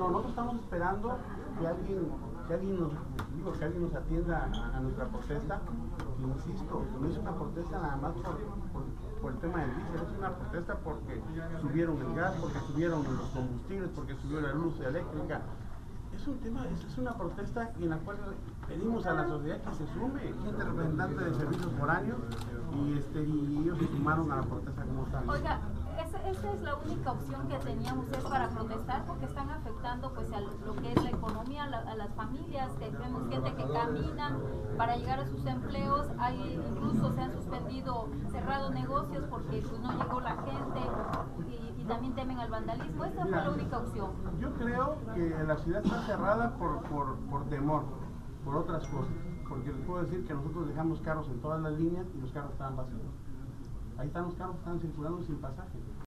No, nosotros estamos esperando que alguien nos atienda a nuestra protesta. Insisto, no es una protesta nada más por el tema del diésel, es una protesta porque subieron el gas, porque subieron los combustibles, porque subió la luz eléctrica. Es un tema, es una protesta en la cual pedimos a la sociedad que se sume, gente representante de servicios foráneos, y ellos se sumaron a la protesta como tal. Oiga, esa es la única opción que teníamos, es para protestar, porque están afectando pues a lo que es la economía, a las familias, que vemos gente que camina para llegar a sus empleos, incluso se han suspendido, cerrado negocios porque pues no llegó la gente y también temen al vandalismo. Esa fue la única opción. Yo creo que la ciudad está cerrada por temor, por otras cosas, porque les puedo decir que nosotros dejamos carros en todas las líneas y los carros estaban vacíos. Ahí están los carros, están circulando sin pasaje.